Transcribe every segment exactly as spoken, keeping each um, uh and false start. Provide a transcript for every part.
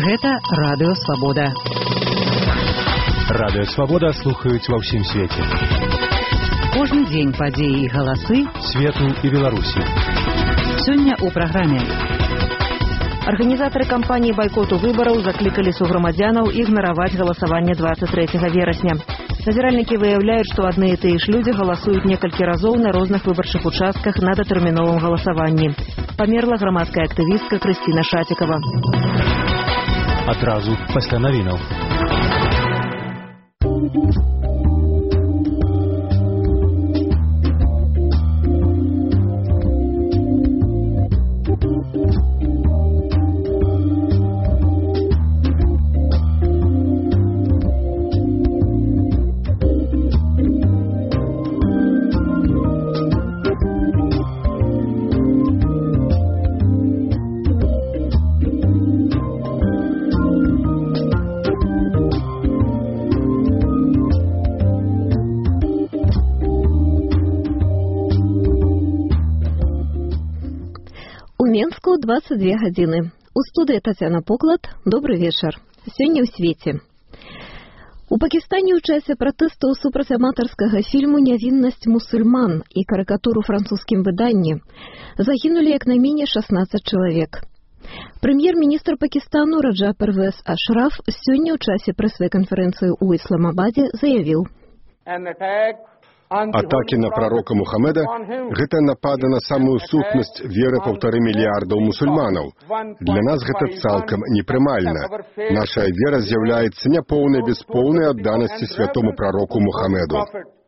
Гэта Радыё Свабода. Радыё Свабода слухаюць ва ўсім свеце. Кожны дзень падзеі і галасы свету і Беларусі. Сёння ў праграме. Арганізатары кампаніі байкоту выбараў заклікалі суграмадзянаў ігнараваць галасаванне двадцать третьего верасня. Назіральнікі выяўляюць, што адны і тыя ж людзі галасуюць некалькі разоў на розных выбарчых участках на датэрміновым галасаванні. Памерла грамадская актывістка Крысціна Шацікава. Адразу пасля навінаў. У Менску двадцать две гадзіны. У студыі Тацяна Поклад. Добры вечар. Сёння ў свеце. У Пакістане ў часе пратэстаў супраць аматарскага фільму «Нявіннасць мусульман» і карыкатуру французскім выданні загінулі як найменей шестнадцать чалавек. Прэм'ер-міністр Пакістану Раджа Первез Ашраф сёння ў часе прэс-канферэнцыі ў Ісламабадзе заявіў: Атакі на прарока Мухаммеда – гэта напады на самую сутнасць веры паўтары мільярдаў мусульманаў. Для нас гэта цалкам непрымальна. Наша вера з'яўляецца няпоўнай без поўнай адданасці святому прароку Мухаммеду.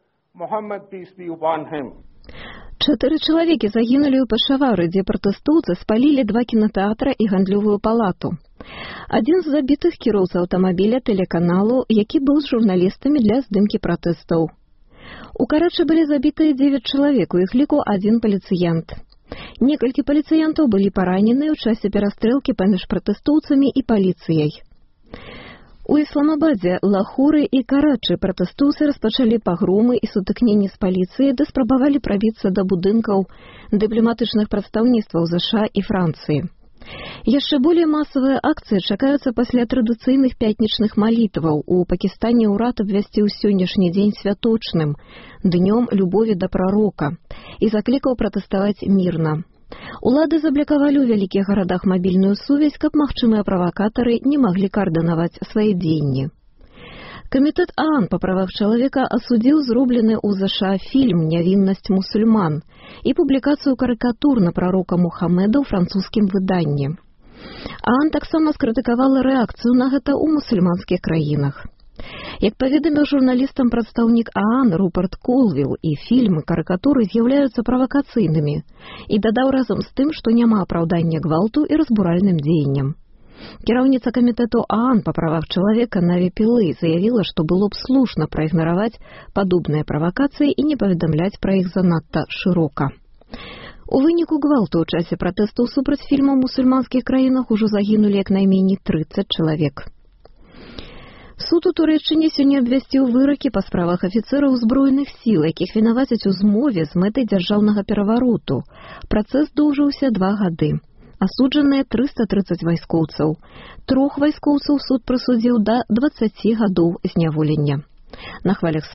Чатыры чалавекі загінулі ў Пешавары, дзе пратэстоўцы спалілі два кінатэатра і гандлёвую палату. Адзін з забітых кіроўца аўтамабіля тэлеканалу, які быў з журналістамі для здымкі пратэстаў. У Карачы былі забітыя дзевяць чалавек, у іх ліку адзін паліцыянт. Некалькі паліцыянтаў былі параненыя ў часе перастрэлкі паміж пратэстоўцамі і паліцыяй. У Ісламабадзе, Лахоры і Карачы пратэстоўцы распачалі пагромы і сутыкненні з паліцыяй, ды спрабавалі прабіцца да будынкаў дыпламатычных прадстаўніцтваў ЗША і Францыі. Яшчэ болей масавыя акцыі чакаюцца пасля традыцыйных пятнічных малітваў. У Пакістане ўрад абвясціў сённяшні дзень святочным, днём любові да прарока, і заклікаў пратэставаць мірна. Улады заблякавалі ў вялікіх гарадах мабільную сувязь, каб магчымыя правакатары не маглі каардынаваць свае дзеянні. Камітэт ААН па правах чалавека асудзіў зроблены ў ЗША фільм «Нявіннасць мусульман» і публікацыю карыкатур на прарока Мухаммеда ў французскім выданні. ААН таксама скрытыкавала рэакцыю на гэта ў мусульманскіх краінах. Як паведаміў журналістам прадстаўнік ААН Рупарт Колвіл, і фільмы карыкатуры з'яўляюцца правакацыйнымі, і дадаў разам з тым, што няма апраўдання гвалту і разбуральным дзеянням. Кіраўніца камітэту ААН па правах чалавека Наві Пілэй заявіла, што было б слушна праігнараваць падобныя правакацыі і не паведамляць пра іх занадта шырока. У выніку гвалту ў часе пратэстаў супраць фільму ў мусульманскіх краінах ужо загінулі як найменей трыццаць чалавек. Суд у Турэччыне сёння абвясціў выракі па справах афіцэраў узброеных сіл, якіх вінавацяць у змове з мэтай дзяржаўнага перавароту. Працэс доўжыўся два гады. Асуджаныя трыста трыццаць вайскоўцаў. Трох вайскоўцаў суд прысудзіў да дваццаці гадоў зняволення. На хвалях